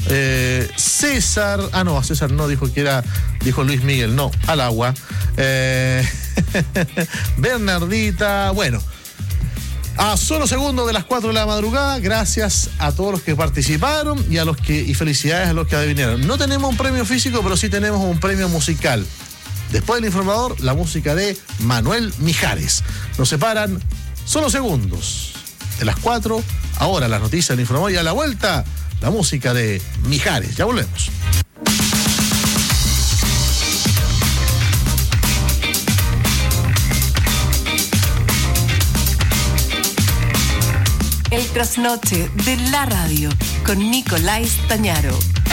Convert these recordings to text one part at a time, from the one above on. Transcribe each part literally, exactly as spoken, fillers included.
Eh, César, ah no, a César no, dijo que era, dijo Luis Miguel, no, al agua. Eh, Bernardita, bueno. A solo segundos de las cuatro de la madrugada, gracias a todos los que participaron y a los que y felicidades a los que adivinaron. No tenemos un premio físico, pero sí tenemos un premio musical. Después del informador, la música de Manuel Mijares. Nos separan solo segundos de las cuatro. Ahora las noticias del informador y a la vuelta, la música de Mijares. Ya volvemos. El trasnoche de la radio con Nicolás Tañaro.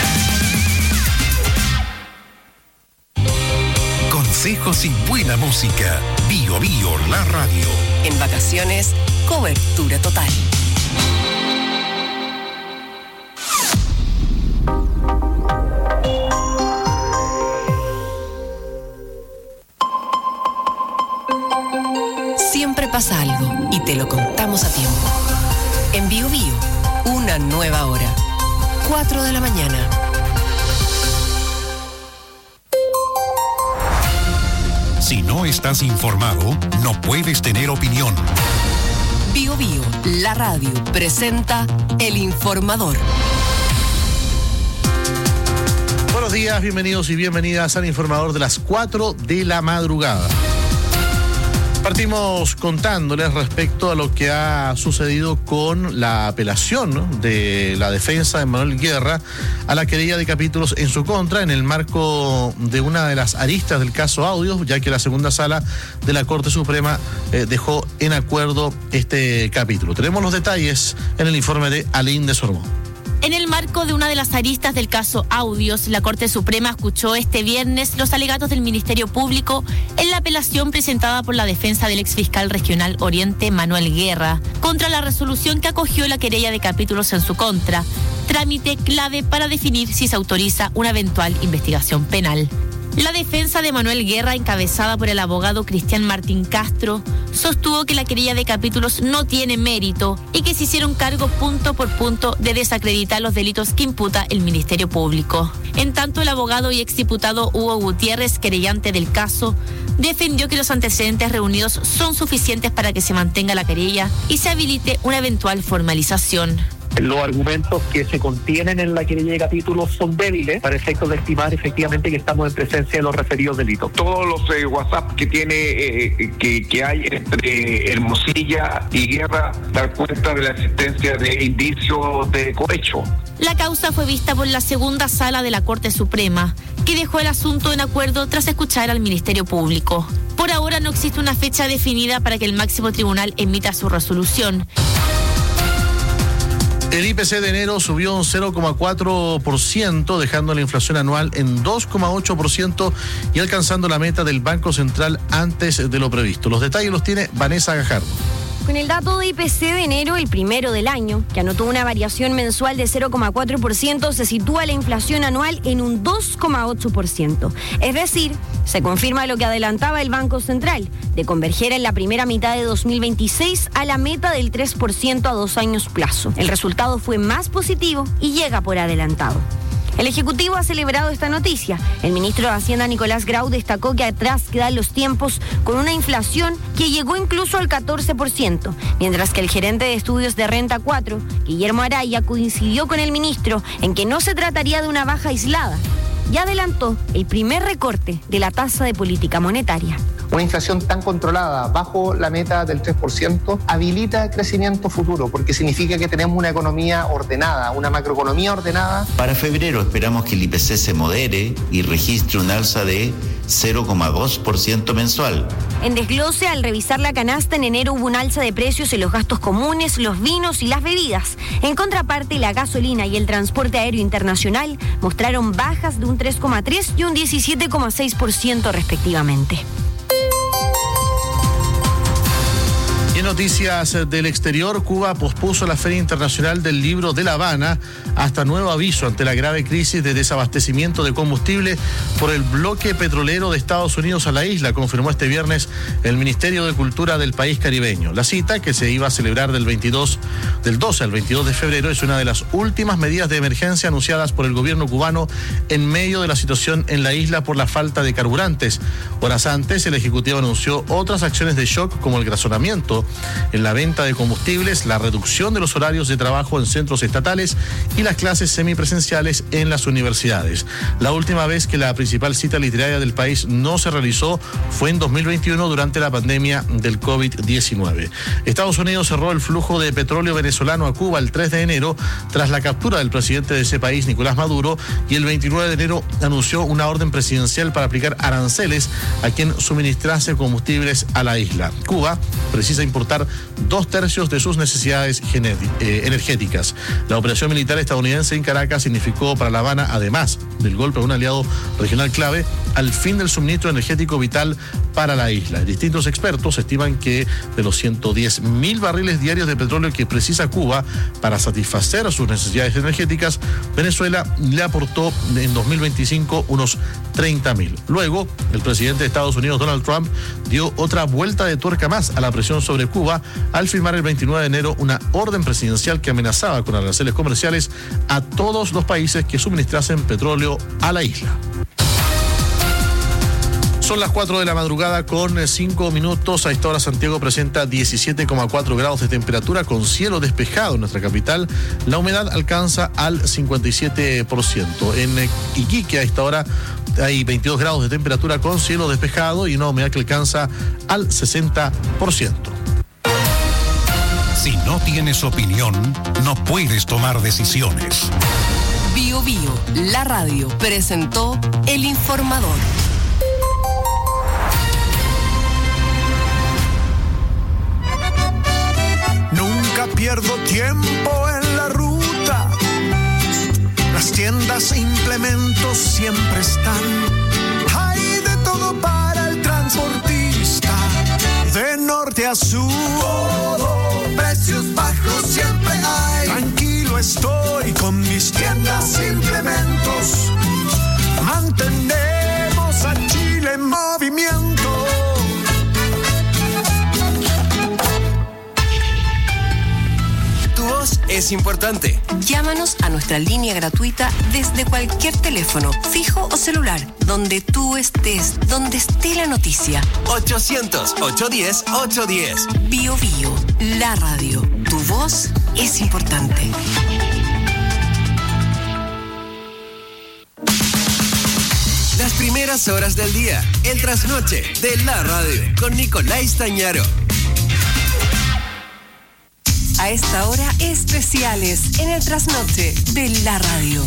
Consejos y buena música. Bio Bio, la radio. En vacaciones, cobertura total. Siempre pasa algo y te lo contamos a tiempo. En Bio Bio, una nueva hora. cuatro de la mañana. Si no estás informado, no puedes tener opinión. Bio Bio, la radio, presenta El Informador. Buenos días, bienvenidos y bienvenidas al Informador de las cuatro de la madrugada. Partimos contándoles respecto a lo que ha sucedido con la apelación, ¿no?, de la defensa de Manuel Guerra a la querella de capítulos en su contra en el marco de una de las aristas del caso Audios, ya que la segunda sala de la Corte Suprema eh, dejó en acuerdo este capítulo. Tenemos los detalles en el informe de Alain de Sormón. En el marco de una de las aristas del caso Audios, la Corte Suprema escuchó este viernes los alegatos del Ministerio Público en la apelación presentada por la defensa del exfiscal regional Oriente, Manuel Guerra, contra la resolución que acogió la querella de capítulos en su contra, trámite clave para definir si se autoriza una eventual investigación penal. La defensa de Manuel Guerra, encabezada por el abogado Cristian Martín Castro, sostuvo que la querella de capítulos no tiene mérito y que se hicieron cargo punto por punto de desacreditar los delitos que imputa el Ministerio Público. En tanto, el abogado y exdiputado Hugo Gutiérrez, querellante del caso, defendió que los antecedentes reunidos son suficientes para que se mantenga la querella y se habilite una eventual formalización. Los argumentos que se contienen en la querella de capítulos son débiles para efectos de estimar efectivamente que estamos en presencia de los referidos delitos. Todos los eh, WhatsApp que tiene eh, que, que hay entre Hermosilla y Guerra dan cuenta de la existencia de indicios de cohecho. La causa fue vista por la segunda sala de la Corte Suprema, que dejó el asunto en acuerdo tras escuchar al Ministerio Público. Por ahora no existe una fecha definida para que el máximo tribunal emita su resolución. El I P C de enero subió un cero coma cuatro por ciento, dejando la inflación anual en dos coma ocho por ciento y alcanzando la meta del Banco Central antes de lo previsto. Los detalles los tiene Vanessa Gajardo. Con el dato de I P C de enero, el primero del año, que anotó una variación mensual de cero coma cuatro por ciento, se sitúa la inflación anual en un dos coma ocho por ciento. Es decir, se confirma lo que adelantaba el Banco Central, de converger en la primera mitad de dos mil veintiséis a la meta del tres por ciento a dos años plazo. El resultado fue más positivo y llega por adelantado. El Ejecutivo ha celebrado esta noticia. El ministro de Hacienda, Nicolás Grau, destacó que atrás quedan los tiempos con una inflación que llegó incluso al catorce por ciento, mientras que el gerente de estudios de Renta cuatro, Guillermo Araya, coincidió con el ministro en que no se trataría de una baja aislada y adelantó el primer recorte de la tasa de política monetaria. Una inflación tan controlada, bajo la meta del tres por ciento, habilita crecimiento futuro, porque significa que tenemos una economía ordenada, una macroeconomía ordenada. Para febrero esperamos que el I P C se modere y registre un alza de cero coma dos por ciento mensual. En desglose, al revisar la canasta, en enero hubo un alza de precios en los gastos comunes, los vinos y las bebidas. En contraparte, la gasolina y el transporte aéreo internacional mostraron bajas de un tres coma tres y un diecisiete coma seis por ciento respectivamente. Y noticias del exterior, Cuba pospuso la Feria Internacional del Libro de La Habana hasta nuevo aviso ante la grave crisis de desabastecimiento de combustible por el bloque petrolero de Estados Unidos a la isla, confirmó este viernes el Ministerio de Cultura del país caribeño. La cita, que se iba a celebrar del veintidós, del doce al veintidós de febrero, es una de las últimas medidas de emergencia anunciadas por el gobierno cubano en medio de la situación en la isla por la falta de carburantes. Horas antes, el Ejecutivo anunció otras acciones de shock como el razonamiento en la venta de combustibles, la reducción de los horarios de trabajo en centros estatales y las clases semipresenciales en las universidades. La última vez que la principal cita literaria del país no se realizó fue en dos mil veintiuno durante la pandemia del COVID diecinueve. Estados Unidos cerró el flujo de petróleo venezolano a Cuba el tres de enero tras la captura del presidente de ese país, Nicolás Maduro, y el veintinueve de enero anunció una orden presidencial para aplicar aranceles a quien suministrase combustibles a la isla. Cuba precisa importar dos tercios de sus necesidades eh, energéticas. La operación militar estadounidense en Caracas significó para La Habana, además del golpe a un aliado regional clave, al fin del suministro energético vital para la isla. Distintos expertos estiman que de los ciento diez mil barriles diarios de petróleo que precisa Cuba para satisfacer sus necesidades energéticas, Venezuela le aportó en dos mil veinticinco unos treinta mil. Luego, el presidente de Estados Unidos, Donald Trump, dio otra vuelta de tuerca más a la presión sobre Cuba al firmar el veintinueve de enero una orden presidencial que amenazaba con aranceles comerciales a todos los países que suministrasen petróleo a la isla. Son las cuatro de la madrugada con cinco minutos. A esta hora Santiago presenta diecisiete coma cuatro grados de temperatura con cielo despejado en nuestra capital. La humedad alcanza al cincuenta y siete por ciento. En Iquique a esta hora hay veintidós grados de temperatura con cielo despejado y una humedad que alcanza al sesenta por ciento. Si no tienes opinión, no puedes tomar decisiones. Bio Bio, la radio, presentó El Informador. Nunca pierdo tiempo en la ruta. Las tiendas e implementos siempre están. Hay de todo para el transportista. De norte a sur, todo, precios bajos siempre hay. Tranquilo estoy con mis tiendas e implementos. Mantenemos a Chile en movimiento. Es importante. Llámanos a nuestra línea gratuita desde cualquier teléfono, fijo o celular, donde tú estés, donde esté la noticia. ochocientos, ochocientos diez, ochocientos diez. Bio Bio, la radio. Tu voz es importante. Las primeras horas del día, el trasnoche de la radio, con Nicolás Tañaro. A esta hora, especiales en el trasnoche de la radio.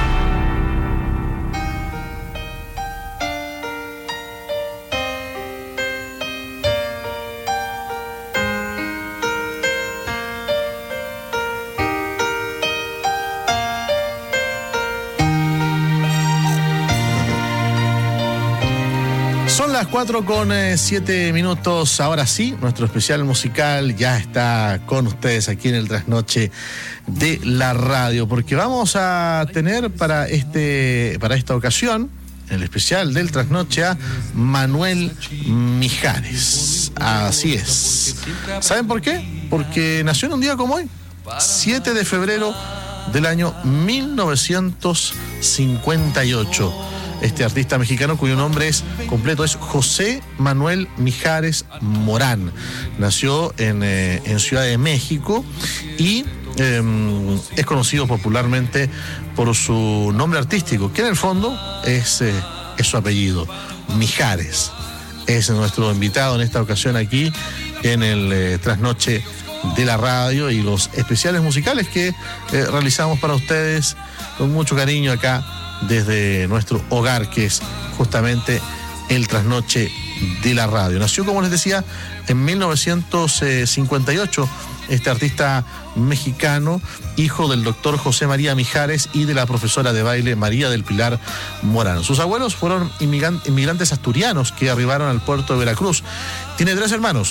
Son las cuatro con siete minutos. Ahora sí, nuestro especial musical ya está con ustedes aquí en el trasnoche de la radio, porque vamos a tener para este para esta ocasión, el especial del trasnoche, a Manuel Mijares. Así es. ¿Saben por qué? Porque nació en un día como hoy, siete de febrero del año mil novecientos cincuenta y ocho. Este artista mexicano, cuyo nombre es completo es José Manuel Mijares Morán. Nació en, eh, en Ciudad de México y eh, es conocido popularmente por su nombre artístico, que en el fondo es, eh, es su apellido, Mijares. Es nuestro invitado en esta ocasión aquí en el eh, trasnoche de la radio y los especiales musicales que eh, realizamos para ustedes con mucho cariño acá desde nuestro hogar, que es justamente el trasnoche de la radio. Nació, como les decía, en mil novecientos cincuenta y ocho este artista mexicano, hijo del doctor José María Mijares y de la profesora de baile María del Pilar Morán. Sus abuelos fueron inmigrantes asturianos que arribaron al puerto de Veracruz. Tiene tres hermanos,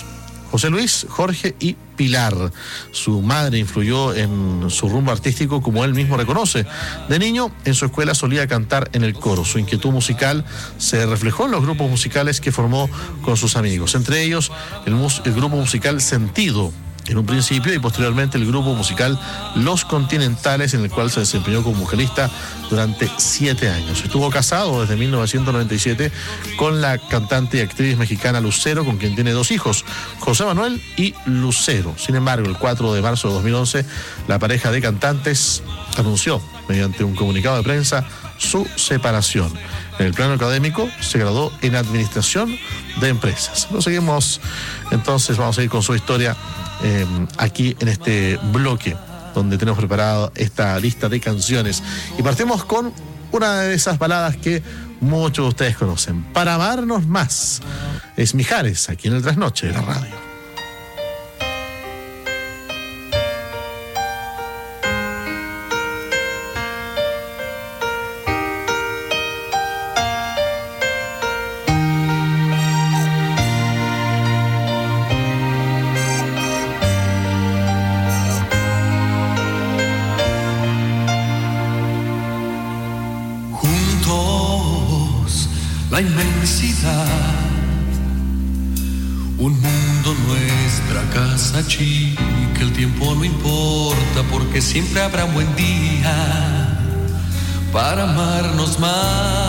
José Luis, Jorge y Pilar. Su madre influyó en su rumbo artístico, como él mismo reconoce. De niño, en su escuela solía cantar en el coro. Su inquietud musical se reflejó en los grupos musicales que formó con sus amigos, entre ellos el, mus- el grupo musical Sentido, en un principio, y posteriormente el grupo musical Los Continentales, en el cual se desempeñó como vocalista durante siete años. Estuvo casado desde mil novecientos noventa y siete con la cantante y actriz mexicana Lucero, con quien tiene dos hijos, José Manuel y Lucero. Sin embargo, el cuatro de marzo de dos mil once, la pareja de cantantes anunció, mediante un comunicado de prensa, su separación. En el plano académico, se graduó en Administración de Empresas. Lo seguimos, entonces vamos a ir con su historia eh, aquí en este bloque, donde tenemos preparado esta lista de canciones. Y partimos con una de esas baladas que muchos de ustedes conocen, Para amarnos más. Es Mijares, aquí en el Trasnoche de la radio. La inmensidad, un mundo, nuestra casa chica, el tiempo no importa porque siempre habrá un buen día para amarnos más.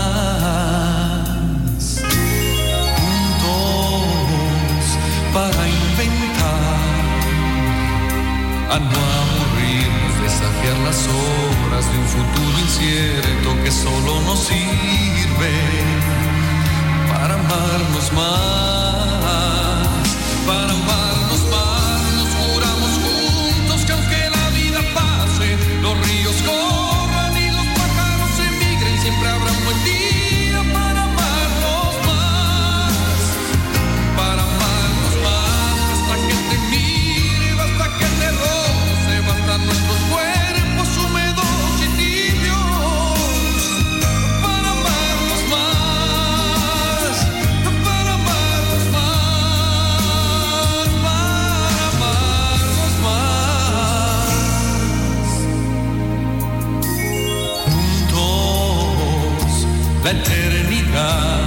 Juntos para inventar, a no aburrirnos, desafiar las horas de un futuro incierto que solo nos sirve para amarnos más, para amarnos más. Nos juramos juntos que aunque la vida pase, los ríos corran y los pájaros emigren, siempre habrá un buen día para amarnos más, para amarnos más. Basta que te mire, basta que te roce, bastan nuestros cuerpos húmedos y tibios para amarnos más. La eternidad,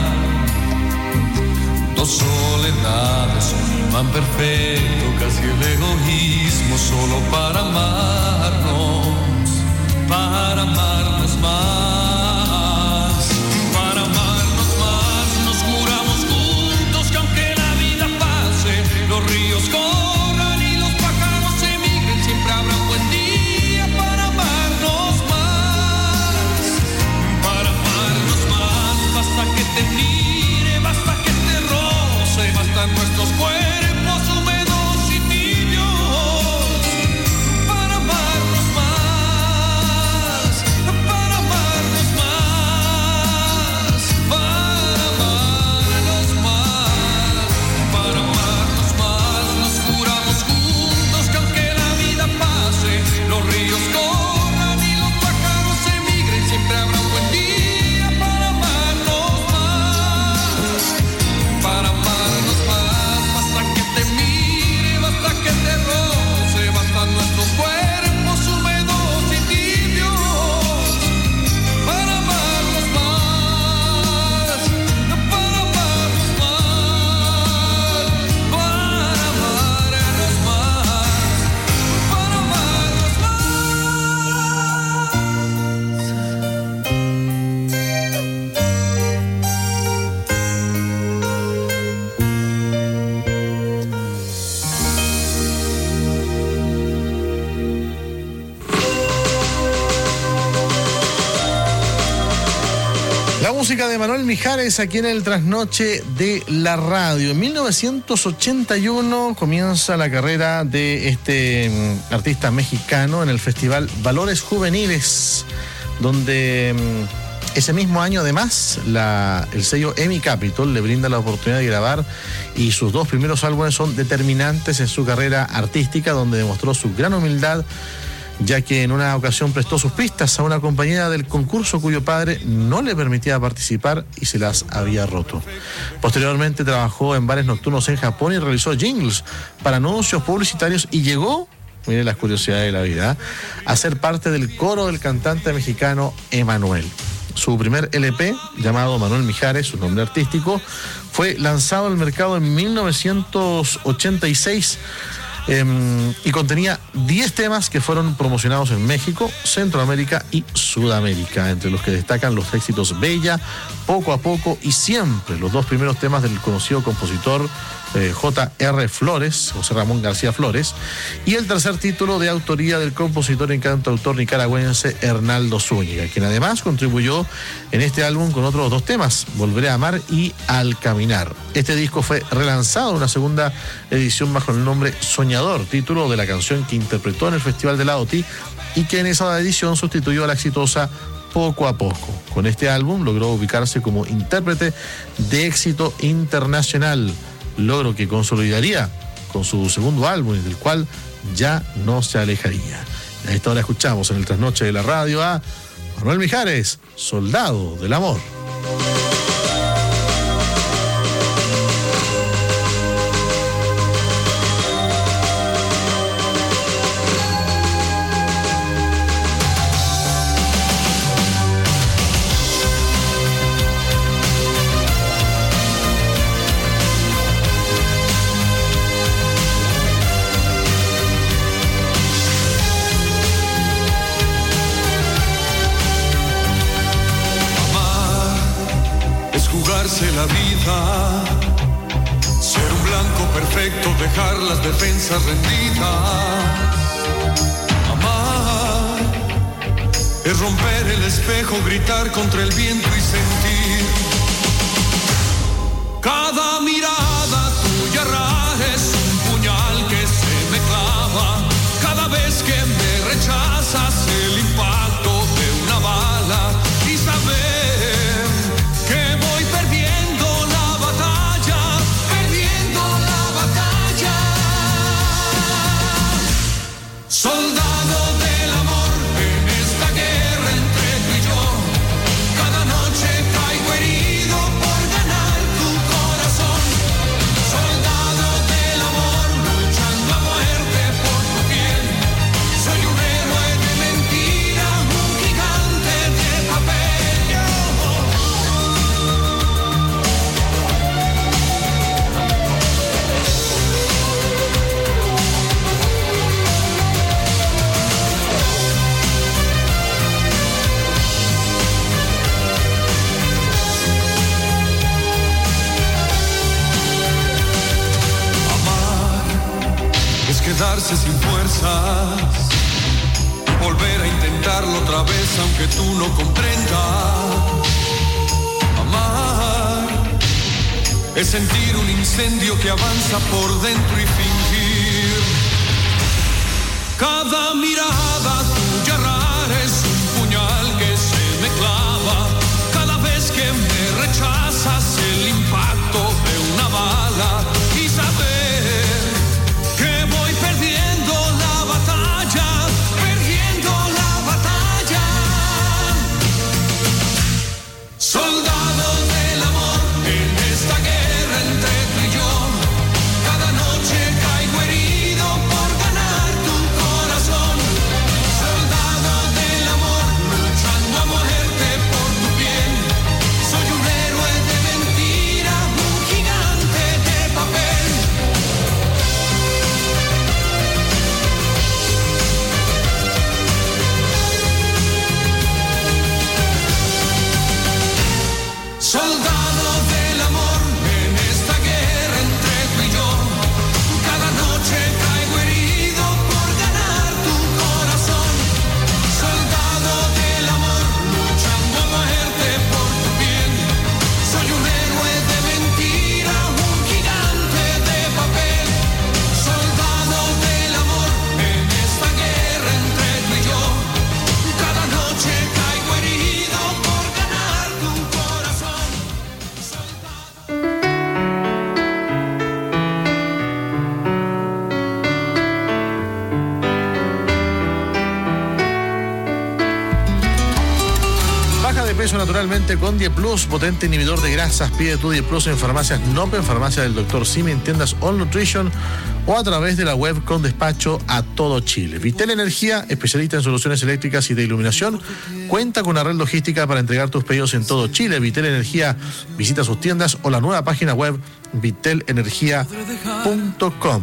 dos soledades, un imán perfecto, casi el egoísmo, solo para amarnos, para amarnos más, para amarnos más. Nos juramos juntos que aunque la vida pase, los ríos corran y los pájaros emigren, siempre habrá un buen día para amarnos más, para amarnos más. Basta que te mire, basta que te roce, bastan nuestros cuerpos húmedos y tibios para amarnos más, para amarnos más, para amarnos más, para amarnos más. Nos juramos juntos que aunque la vida pase, los ríos corran y los pájaros emigren, siempre habrá un buen día para amarnos más, para amarnos más. Basta que te mire, basta que te roce, bastan nuestros cuerpos húmedos y tibios para amarnos más, para amarnos más, para amarnos más, para amarnos La música de Manuel Mijares aquí en el Trasnoche de la radio. En mil novecientos ochenta y uno comienza la carrera de este mm, artista mexicano en el festival Valores Juveniles, donde mm, ese mismo año además la, el sello EMI Capitol le brinda la oportunidad de grabar, y sus dos primeros álbumes son determinantes en su carrera artística, donde demostró su gran humildad ya que en una ocasión prestó sus pistas a una compañera del concurso cuyo padre no le permitía participar y se las había roto. Posteriormente trabajó en bares nocturnos en Japón y realizó jingles para anuncios publicitarios y llegó, miren las curiosidades de la vida, a ser parte del coro del cantante mexicano Emanuel. Su primer L P, llamado Manuel Mijares, su nombre artístico, fue lanzado al mercado en mil novecientos ochenta y seis eh, y contenía diez temas que fueron promocionados en México, Centroamérica y Sudamérica, entre los que destacan los éxitos Bella, Poco a Poco y Siempre, los dos primeros temas del conocido compositor Eh, J R Flores, José Ramón García Flores, y el tercer título de autoría del compositor y cantautor nicaragüense Hernaldo Zúñiga, quien además contribuyó en este álbum con otros dos temas, Volveré a amar y Al caminar. Este disco fue relanzado en una segunda edición bajo el nombre Soñador, título de la canción que interpretó en el Festival de la O T I y que en esa edición sustituyó a la exitosa Poco a Poco. Con este álbum logró ubicarse como intérprete de éxito internacional, logro que consolidaría con su segundo álbum y del cual ya no se alejaría. A esta hora escuchamos en el trasnoche de la radio a Manuel Mijares, Soldado del Amor. La vida, ser un blanco perfecto, dejar las defensas rendidas. Amar es romper el espejo, gritar contra el viento y sentir. Cada mirada tuya rara es un puñal que se me clava. Cada vez que me rechazas, el impacto de una bala y saber que voy perdiendo la batalla, perdiendo la batalla. Soldado del amor en esta guerra entre tú y yo. Cada noche caigo herido por ganar tu corazón. Soldado del amor luchando a muerte por tu piel. Soy un héroe de mentira, un gigante de papel. Es quedarse sin fuerzas, volver a intentarlo otra vez aunque tú no comprendas. Amar es sentir un incendio que avanza por dentro y fingir. Cada mirada tuya rara es un puñal que se me clava. Cada vez que me rechazas, el impacto de una bala y saber que voy perdiendo la batalla, perdiendo la batalla. Soldado del amor en esta guerra entre tú y yo. Cada noche caigo herido por ganar tu corazón. de peso naturalmente con Dieplus, potente inhibidor de grasas. Pide tu Dieplus en farmacias Nope, en farmacia del doctor Simi, en tiendas All Nutrition o a través de la web con despacho a todo Chile. Vitel Energía, especialista en soluciones eléctricas y de iluminación, cuenta con una red logística para entregar tus pedidos en todo Chile. Vitel Energía, visita sus tiendas o la nueva página web vitel energía punto com.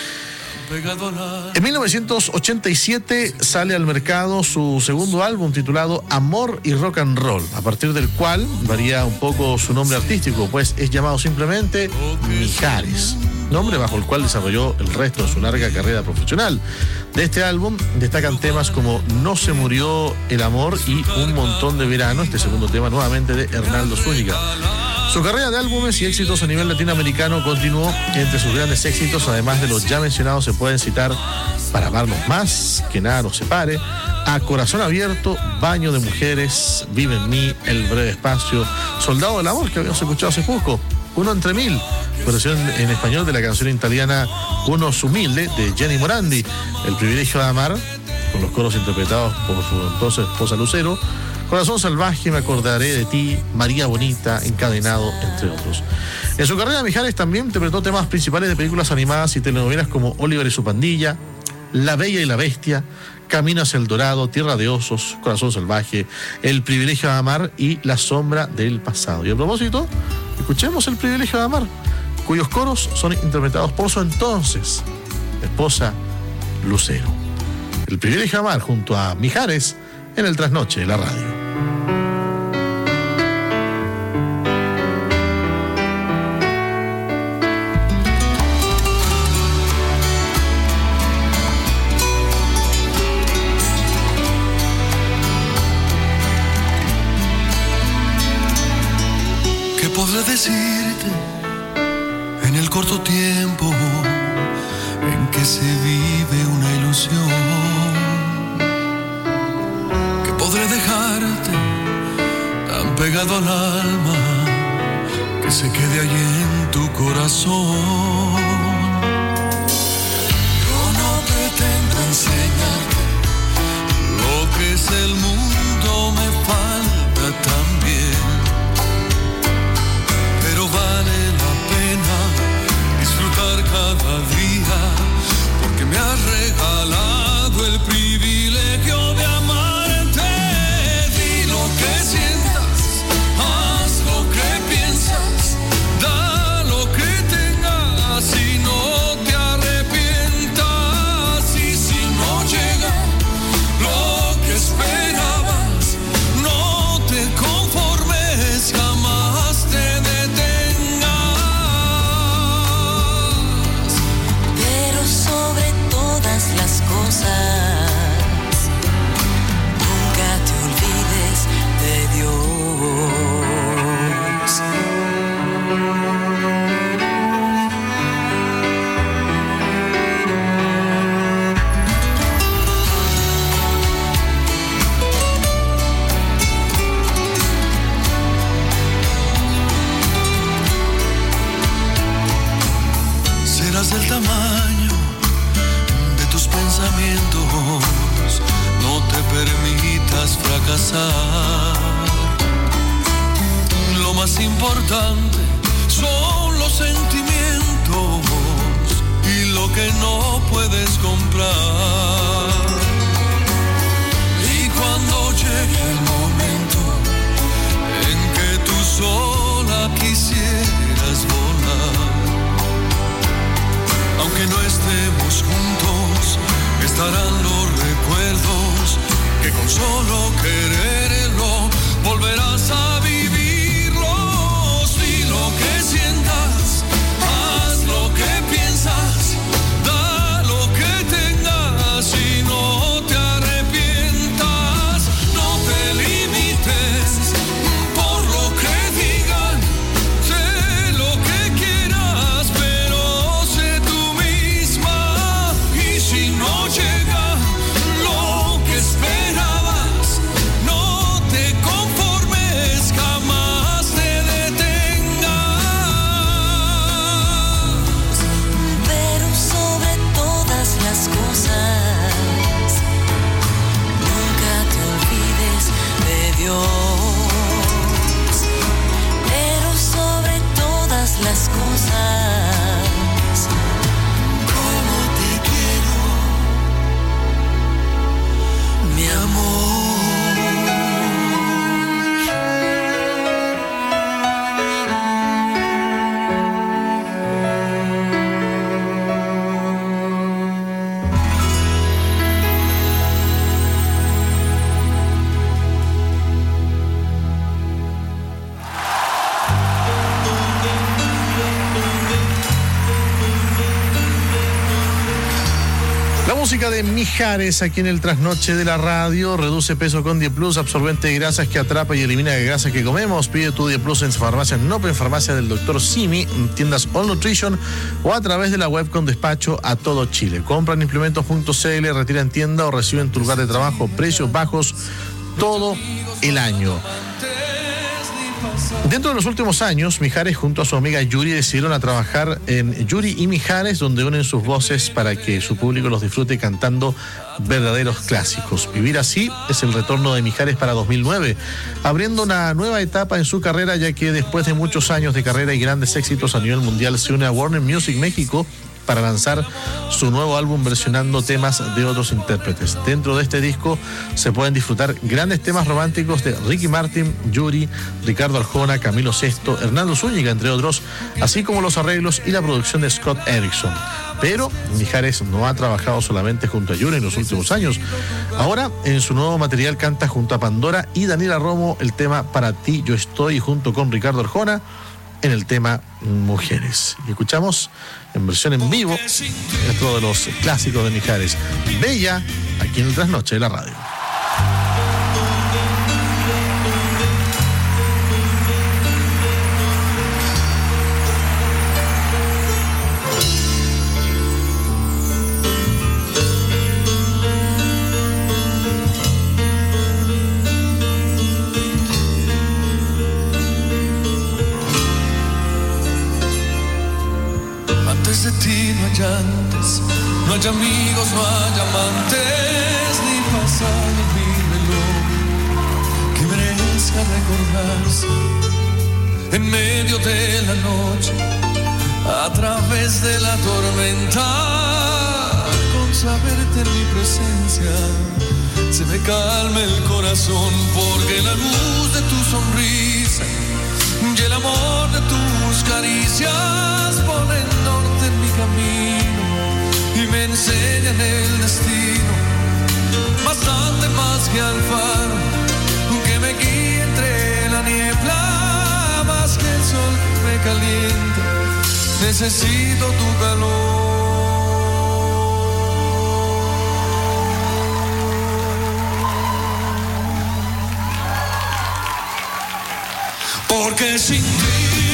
En mil novecientos ochenta y siete sale al mercado su segundo álbum titulado Amor y Rock and Roll, a partir del cual varía un poco su nombre artístico, pues es llamado simplemente Mijares, nombre bajo el cual desarrolló el resto de su larga carrera profesional. De este álbum destacan temas como No se murió el amor y Un montón de verano, este segundo tema nuevamente de Hernaldo Zúñiga. Su carrera de álbumes y éxitos a nivel latinoamericano continuó. Entre sus grandes éxitos, además de los ya mencionados, se pueden citar Para amarnos más, Que nada nos separe, A corazón abierto, Baño de mujeres, Vive en mí, El breve espacio, Soldado del amor, que habíamos escuchado hace poco, Uno entre mil, versión en español de la canción italiana Uno humilde de Jenny Morandi, El privilegio de amar, con los coros interpretados por su entonces esposa Lucero, Corazón salvaje, Me acordaré de ti, María bonita, Encadenado, entre otros. En su carrera, Mijares también interpretó temas principales de películas animadas y telenovelas como Oliver y su pandilla, La bella y la bestia, Camino hacia el dorado, Tierra de osos, Corazón salvaje, El privilegio de amar y La sombra del pasado. Y a propósito, escuchemos El privilegio de amar, cuyos coros son interpretados por su entonces esposa Lucero. El privilegio de amar junto a Mijares en el trasnoche de la radio. ¿Qué podré decirte en el corto tiempo en que se vive una ilusión? Podré dejarte tan pegado al alma que se quede allí en tu corazón. Yo no pretendo enseñarte lo que es el mundo, me falta también, pero vale la pena disfrutar cada día porque me has regalado el privilegio de amar. Que sientas, haz lo que piensas, da lo que tengas y no te arrepientas. Y si no llega lo que esperabas, no te conformes, jamás te detengas. Pero sobre todas las cosas, de Dios. Serás del tamaño de tus pensamientos, no te permitas fracasar. Lo más importante son los sentimientos y lo que no puedes comprar. Y cuando llegue el momento en que tú sola quisieras volar, aunque no estemos juntos, estarán los recuerdos que con solo quererlo volverás a vivirlos. Y lo que sientas, haz lo que piensas, da lo que tengas música de Mijares aquí en el trasnoche de la radio. Reduce peso con Dieplus, absorbente de grasas que atrapa y elimina la grasa que comemos. Pide tu Dieplus en farmacias Nope, en farmacia del doctor Simi, en tiendas All Nutrition o a través de la web con despacho a todo Chile. Compra en implementos punto c l, retira en tienda o recibe en tu lugar de trabajo. Precios bajos todo el año. Dentro de los últimos años, Mijares junto a su amiga Yuri decidieron a trabajar en Yuri y Mijares, donde unen sus voces para que su público los disfrute cantando verdaderos clásicos. Vivir así es el retorno de Mijares para dos mil nueve, abriendo una nueva etapa en su carrera, ya que después de muchos años de carrera y grandes éxitos a nivel mundial, se une a Warner Music México para lanzar su nuevo álbum versionando temas de otros intérpretes. Dentro de este disco se pueden disfrutar grandes temas románticos de Ricky Martin, Yuri, Ricardo Arjona, Camilo Sesto, Hernando Zúñiga, entre otros, así como los arreglos y la producción de Scott Erickson. Pero Mijares no ha trabajado solamente junto a Yuri en los últimos años. Ahora, en su nuevo material, canta junto a Pandora y Daniela Romo el tema Para ti yo estoy, junto con Ricardo Arjona en el tema Mujeres. Y escuchamos en versión en vivo otro de los clásicos de Mijares, Bella, aquí en el Trasnoche de la radio. De ti no hay antes, no hay amigos, no hay amantes, ni pasado mi reloj que merezca recordarse en medio de la noche, a través de la tormenta. Con saberte en mi presencia se me calma el corazón, porque la luz de tu sonrisa y el amor de tus caricias ponen norte en mi camino y me enseñan el destino, bastante más que al faro que me guía entre la niebla, más que el sol que me calienta, necesito tu calor. Porque sin ti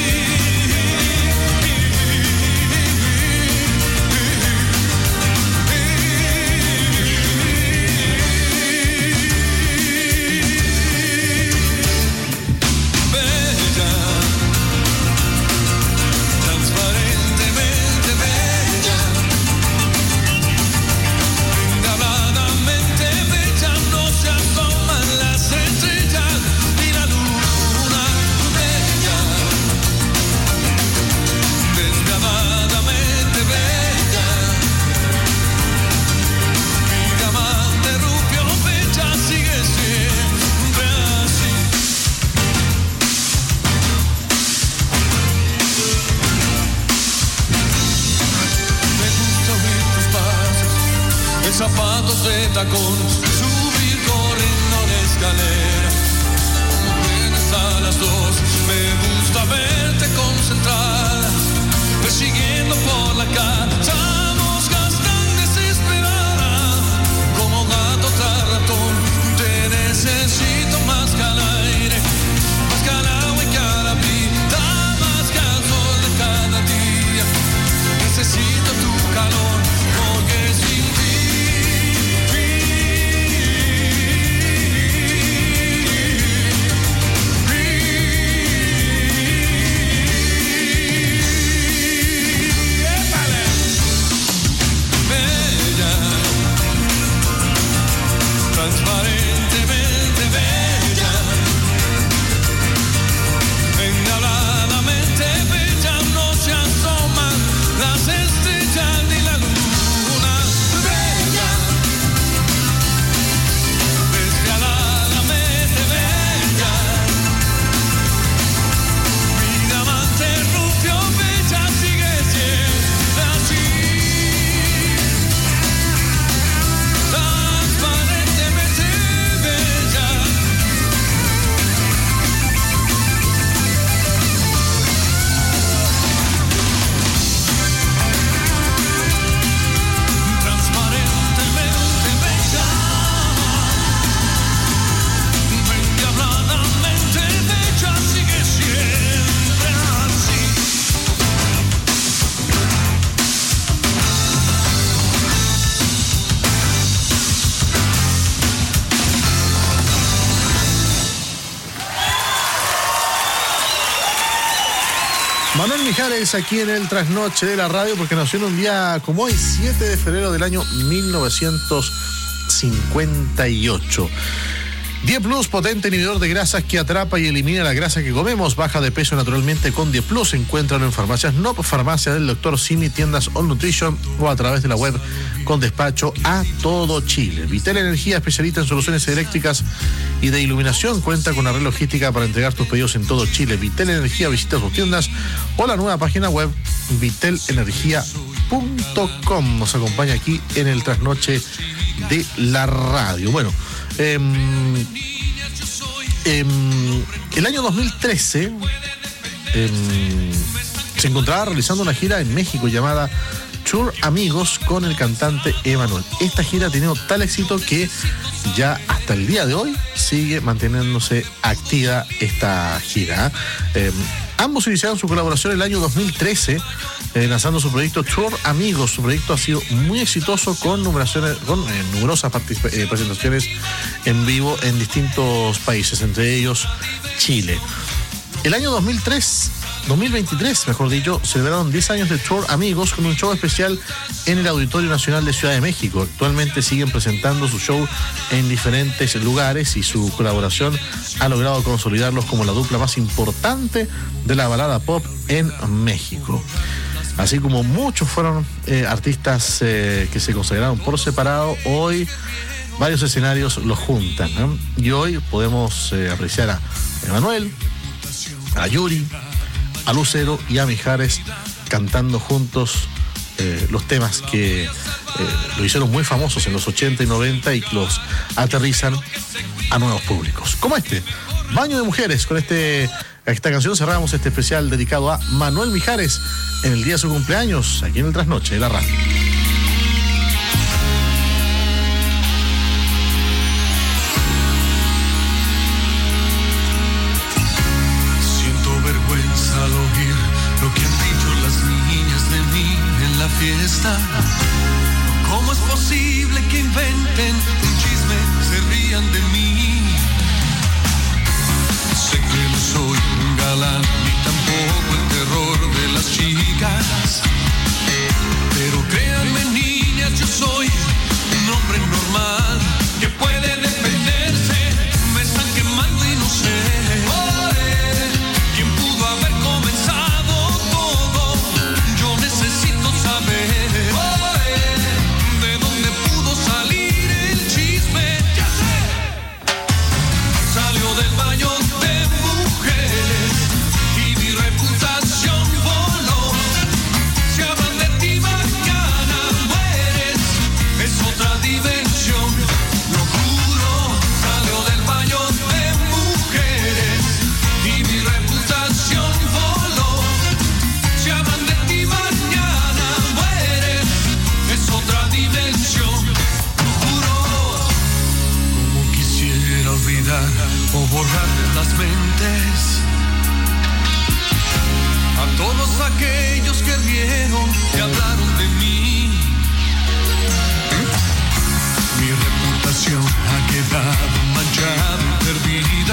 zapatos de tacón, subir corriendo la escalera. Vienes a las dos, me gusta verte concentrada, persiguiendo por la calle. Estamos tan desesperada, como gato tras ratón. Te necesito más que al aire, más que al agua y que a la vida, más que al sol de cada día. Necesito tu calor, porque sin ti Manuel Mijares aquí en el Trasnoche de la Radio, porque nació en un día como hoy, siete de febrero del año mil novecientos cincuenta y ocho. diez Plus, potente inhibidor de grasas que atrapa y elimina la grasa que comemos. Baja de peso naturalmente con diez Plus. Encuéntralo en farmacias N O P, farmacia del doctor Simi, tiendas All Nutrition o a través de la web con despacho a todo Chile. Vitel Energía, especialista en soluciones eléctricas y de iluminación. Cuenta con una red logística para entregar tus pedidos en todo Chile. Vitel Energía, visita sus tiendas o la nueva página web vitel energía punto com. Nos acompaña aquí en el Trasnoche de la Radio. Bueno, Eh, eh, el año dos mil trece eh, se encontraba realizando una gira en México llamada Tour Amigos con el cantante Emanuel. Esta gira ha tenido tal éxito que ya hasta el día de hoy sigue manteniéndose activa esta gira. Eh, ambos iniciaron su colaboración el año dos mil trece, eh, lanzando su proyecto Tour Amigos. Su proyecto ha sido muy exitoso con, numeraciones, con eh, numerosas particip- eh, presentaciones en vivo en distintos países, entre ellos Chile. El año dos mil tres, dos mil veintitrés, mejor dicho, celebraron diez años de Tour Amigos con un show especial en el Auditorio Nacional de Ciudad de México. Actualmente siguen presentando su show en diferentes lugares y su colaboración ha logrado consolidarlos como la dupla más importante de la balada pop en México. Así como muchos fueron eh, artistas eh, que se consagraron por separado, hoy varios escenarios los juntan, ¿no? Y hoy podemos eh, apreciar a Emanuel, a Yuri, a Lucero y a Mijares cantando juntos eh, los temas que eh, lo hicieron muy famosos en los ochenta y noventa y los aterrizan a nuevos públicos. Como este, Baño de Mujeres. Con este, esta canción cerramos este especial dedicado a Manuel Mijares en el día de su cumpleaños, aquí en el Trasnoche de la Radio. Al oír lo que han dicho las niñas de mí en la fiesta, ¿cómo es posible que inventen un chisme, se rían de mí? Sé que no soy un galán ni tampoco el terror de las chicas, pero créanme niñas, yo soy un hombre normal que puede defenderse. Me están quemando y no sé quién pudo haber comenzado todo. Yo necesito saber de dónde pudo salir el chisme. Ya sé, salió del baño de mujeres y mi reputación voló. Si hablan de ti mañana mueres, es otra dimensión, lo juro. Salió del baño de mujeres y mi reputación voló. Si hablan de ti mañana mueres, es otra dimensión, lo juro. Como quisiera olvidar o borrar de las mentes a todos aquellos que rieron y hablaron de mí. Mi reputación ha quedado manchada, perdida.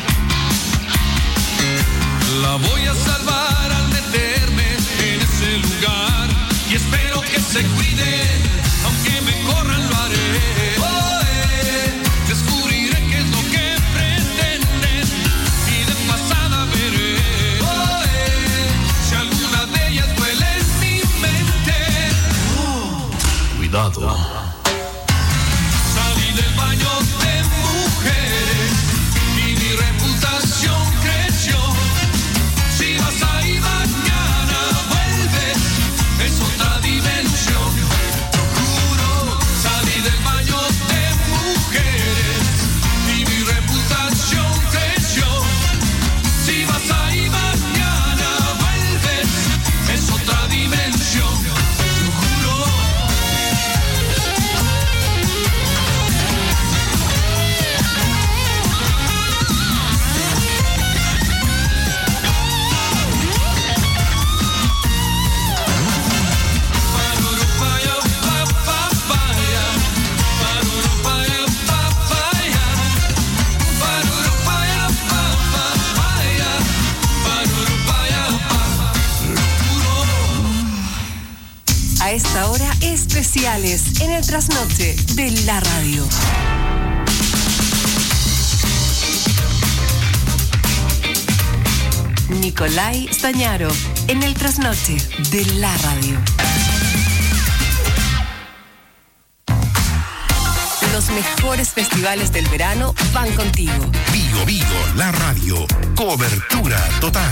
La voy a salvar al meterme en ese lugar y espero que se cuiden, aunque me corran lo haré. Oh, eh, descubriré qué es lo que pretenden y de pasada veré. Oh, eh, si alguna de ellas vuela en mi mente. Oh, cuidado. Salí del baño de mujeres y mi reputación creció. Si vas ahí mañana vuelves, es otra dimensión. Lo juro, salí del baño especiales en el trasnoche de la radio. Nicolai Stañaro en el trasnoche de la radio. Los mejores festivales del verano van contigo. Bio Bio, la radio. Cobertura total.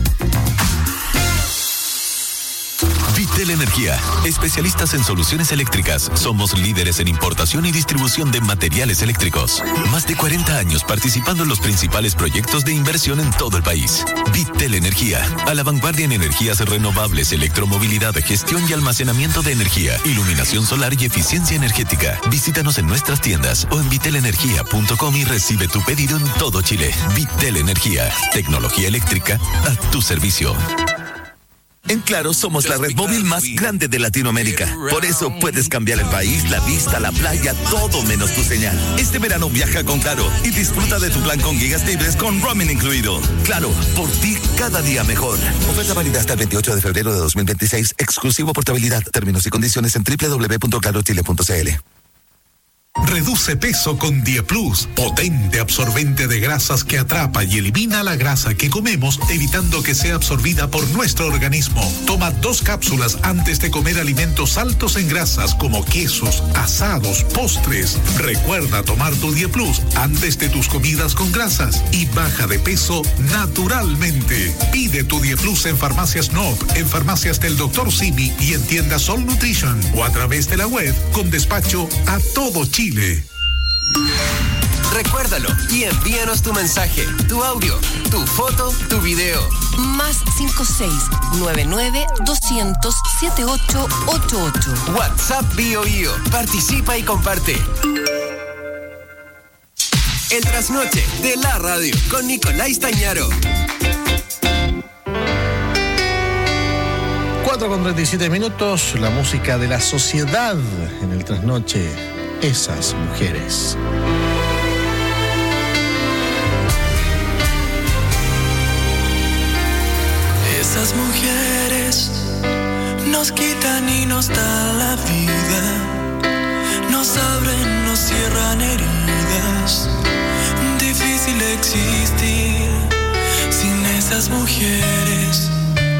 Vitel Energía, especialistas en soluciones eléctricas. Somos líderes en importación y distribución de materiales eléctricos. Más de cuarenta años participando en los principales proyectos de inversión en todo el país. Vitel Energía, a la vanguardia en energías renovables, electromovilidad, gestión y almacenamiento de energía, iluminación solar y eficiencia energética. Visítanos en nuestras tiendas o en vitel energía punto com y recibe tu pedido en todo Chile. Vitel Energía, tecnología eléctrica a tu servicio. En Claro somos la red móvil más grande de Latinoamérica. Por eso puedes cambiar el país, la vista, la playa, todo menos tu señal. Este verano viaja con Claro y disfruta de tu plan con gigas libres con roaming incluido. Claro, por ti cada día mejor. Oferta válida hasta el veintiocho de febrero de dos mil veintiséis. Exclusivo portabilidad. Términos y condiciones en doble u doble u doble u punto claro chile punto c l. Reduce peso con Dieplus, potente absorbente de grasas que atrapa y elimina la grasa que comemos, evitando que sea absorbida por nuestro organismo. Toma dos cápsulas antes de comer alimentos altos en grasas como quesos, asados, postres. Recuerda tomar tu Dieplus antes de tus comidas con grasas y baja de peso naturalmente. Pide tu Dieplus en Farmacias N O P, en Farmacias del doctor Simi y en tiendas All Nutrition o a través de la web con despacho a todo Chile. Recuérdalo y envíanos tu mensaje, tu audio, tu foto, tu video. Más cinco seis nueve nueve dos cero cero siete ocho ocho ocho. WhatsApp Bio Bio. Participa y comparte. El trasnoche de la radio con Nicolai Stañaro. cuatro con treinta y siete minutos, la música de la sociedad en el trasnoche. Esas mujeres. Esas mujeres nos quitan y nos dan la vida, nos abren, nos cierran heridas. Difícil existir sin esas mujeres.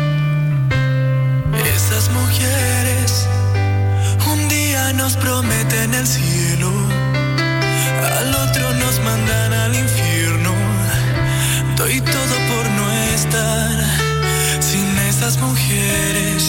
Esas mujeres un día nos prometen el cielo, al otro nos mandan al infierno. Doy todo por no estar sin esas mujeres.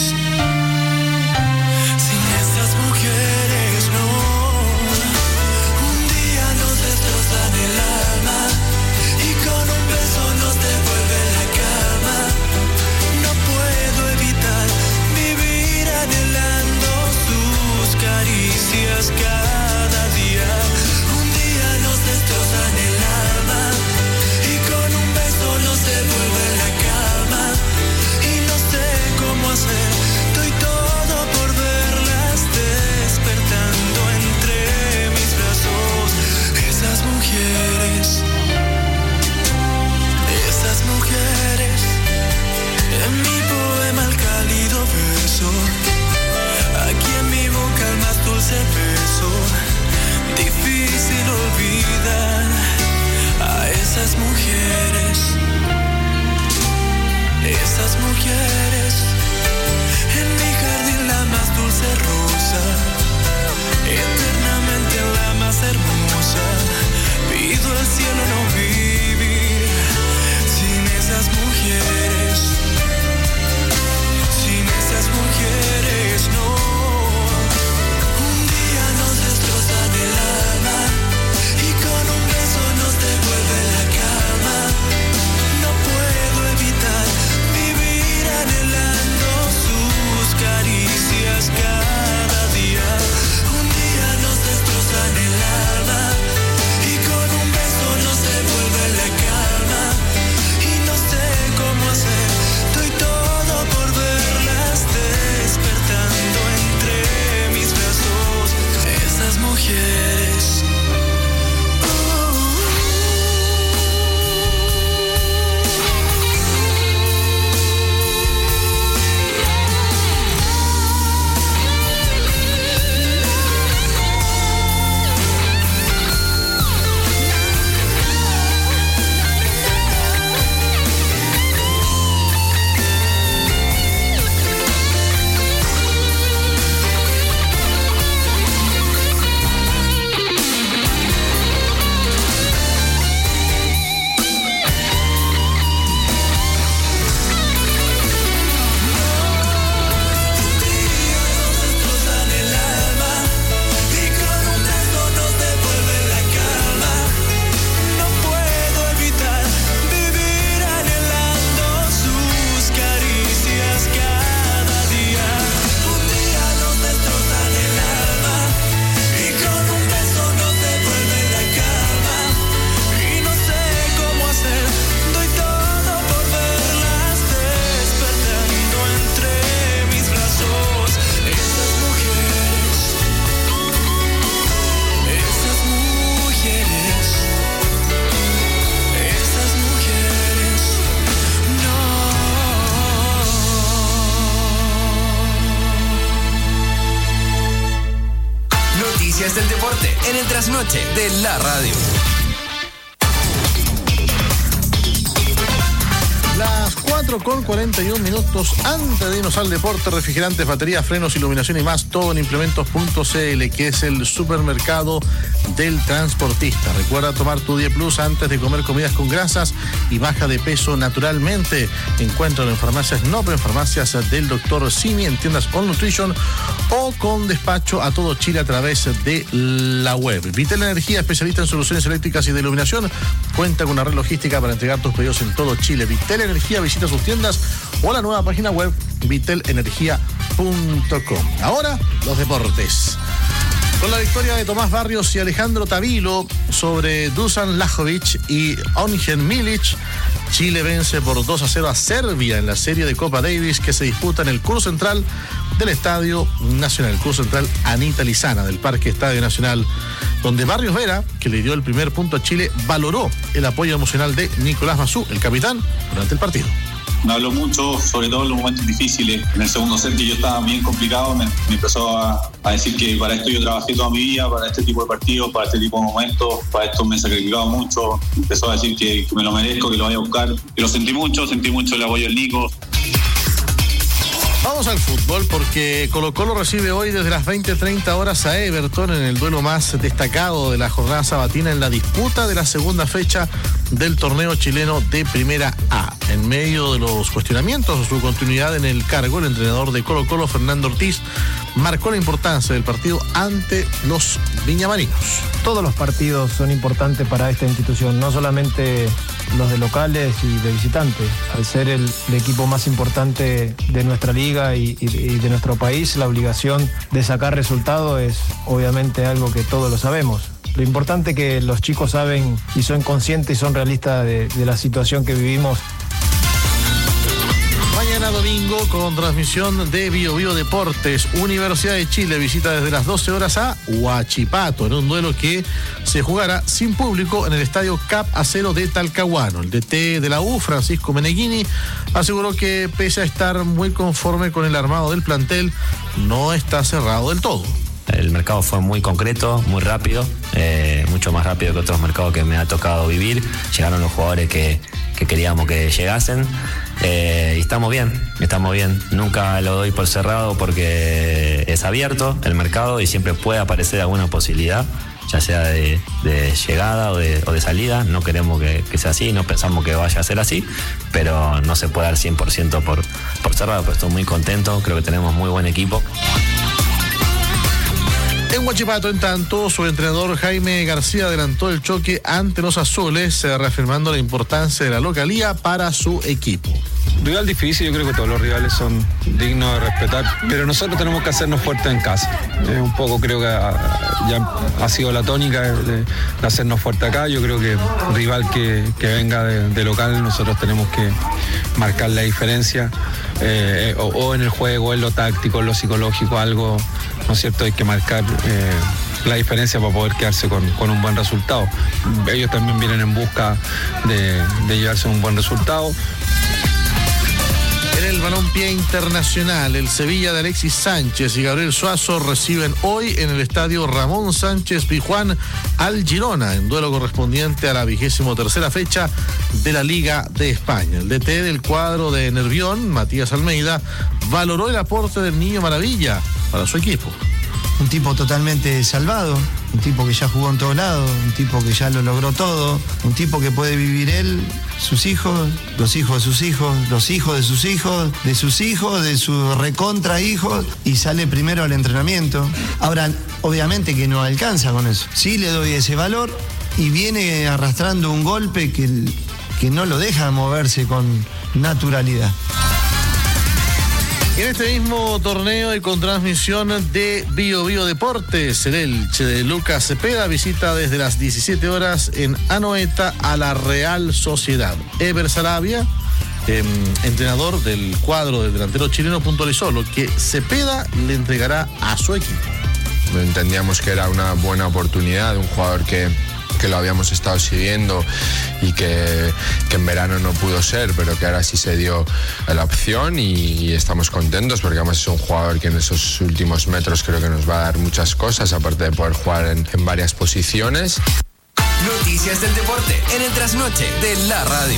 Sin esas mujeres, no. Un día nos destrozan el alma y con un beso nos devuelven la calma. No puedo evitar vivir anhelando sus caricias cada día. Un día nos destrozan el alma y con un beso nos devuelven la calma. Y no sé cómo hacer, doy todo por verlas despertando entre mis brazos. Esas mujeres, esas mujeres, en mi poema el cálido verso, aquí en mi boca el más dulce beso. Difícil olvidar a esas mujeres. Esas mujeres, en mi jardín la más dulce rosa, eternamente la más hermosa. Pido al cielo no vivir sin esas mujeres. Sin esas mujeres, no. Un día nos destrozan el alma y con un beso nos devuelven la calma. No puedo evitar vivir anhelando mejores del deporte en el trasnoche de la radio. Las cuatro con cuarenta y un minutos. Antes de irnos al deporte, refrigerantes, baterías, frenos, iluminación y más, todo en implementos punto c l, que es el supermercado del transportista. Recuerda tomar tu diez plus antes de comer comidas con grasas y baja de peso naturalmente. Encuéntralo en farmacias Nope, en farmacias del doctor Simi, en tiendas All Nutrition o con despacho a todo Chile a través de la web. Vitel Energía, especialista en soluciones eléctricas y de iluminación, cuenta con una red logística para entregar tus pedidos en todo Chile. Vitel Energía, visita sus tiendas o la nueva página web vitel energía punto com. Ahora, los deportes. Con la victoria de Tomás Barrios y Alejandro Tavilo sobre Dusan Lajovic y Ongen Milic, Chile vence por dos a cero a Serbia en la serie de Copa Davis que se disputa en el curso central del Estadio Nacional, el curso central Anita Lizana del Parque Estadio Nacional, donde Barrios Vera, que le dio el primer punto a Chile, valoró el apoyo emocional de Nicolás Massú, el capitán, durante el partido. Me habló mucho, sobre todo en los momentos difíciles. En el segundo set, que yo estaba bien complicado, me, me empezó a, a decir que para esto yo trabajé toda mi vida, para este tipo de partidos, para este tipo de momentos, para esto me he sacrificado mucho. Empezó a decir que, que me lo merezco, que lo vaya a buscar. Y lo sentí mucho, sentí mucho el apoyo del Nico. Vamos al fútbol porque Colo-Colo recibe hoy desde las veinte treinta horas a Everton en el duelo más destacado de la jornada sabatina en la disputa de la segunda fecha del torneo chileno de Primera A. En medio de los cuestionamientos a su continuidad en el cargo, el entrenador de Colo-Colo, Fernando Ortiz, marcó la importancia del partido ante los viñamarinos. Todos los partidos son importantes para esta institución, no solamente los de locales y de visitantes. Al ser el, el equipo más importante de nuestra liga y, y, y de nuestro país, la obligación de sacar resultados es obviamente algo que todos lo sabemos. Lo importante es que los chicos saben y son conscientes y son realistas de, de la situación que vivimos. Mañana domingo, con transmisión de Bio Bio Deportes, Universidad de Chile visita desde las doce horas a Huachipato, en un duelo que se jugará sin público en el estadio Cap Acero de Talcahuano. El D T de la U, Francisco Meneghini, aseguró que pese a estar muy conforme con el armado del plantel, no está cerrado del todo. El mercado fue muy concreto, muy rápido, eh, mucho más rápido que otros mercados que me ha tocado vivir. Llegaron los jugadores que, que queríamos que llegasen. Eh, y estamos bien, estamos bien. Nunca lo doy por cerrado porque es abierto el mercado y siempre puede aparecer alguna posibilidad, ya sea de, de llegada o de, o de salida. No queremos que, que sea así, no pensamos que vaya a ser así, pero no se puede dar cien por ciento por, por cerrado. Pero estoy muy contento, creo que tenemos muy buen equipo. En Huachipato, en tanto, su entrenador Jaime García adelantó el choque ante los azules, reafirmando la importancia de la localía para su equipo. Rival difícil, yo creo que todos los rivales son dignos de respetar, pero nosotros tenemos que hacernos fuertes en casa. Eh, un poco creo que ha, ya ha sido la tónica de, de hacernos fuertes acá. Yo creo que un rival que, que venga de, de local, nosotros tenemos que marcar la diferencia, eh, o, o en el juego, en lo táctico, en lo psicológico, algo, ¿no es cierto? Hay que marcar eh, la diferencia para poder quedarse con, con un buen resultado. Ellos también vienen en busca de, de llevarse un buen resultado. En el balompié internacional, el Sevilla de Alexis Sánchez y Gabriel Suazo reciben hoy en el estadio Ramón Sánchez Pizjuán al Girona, en duelo correspondiente a la vigésimo tercera fecha de la Liga de España. El D T del cuadro de Nervión, Matías Almeida, valoró el aporte del Niño Maravilla para su equipo. Un tipo totalmente salvado, un tipo que ya jugó en todos lados, un tipo que ya lo logró todo, un tipo que puede vivir él, sus hijos, los hijos de sus hijos, los hijos de sus hijos, de sus hijos, de sus recontra hijos, y sale primero al entrenamiento. Ahora, obviamente que no alcanza con eso. Sí le doy ese valor y viene arrastrando un golpe que, que no lo deja moverse con naturalidad. En este mismo torneo y con transmisión de Bio Bio Deportes, el Elche de Lucas Cepeda visita desde las diecisiete horas en Anoeta a la Real Sociedad. Ever Sarabia, eh, entrenador del cuadro del delantero chileno, puntualizó lo que Cepeda le entregará a su equipo. Entendíamos que era una buena oportunidad, un jugador que que lo habíamos estado siguiendo y que, que en verano no pudo ser, pero que ahora sí se dio la opción y, y estamos contentos porque además es un jugador que en esos últimos metros creo que nos va a dar muchas cosas, aparte de poder jugar en, en varias posiciones. Noticias del deporte en el trasnoche de la radio.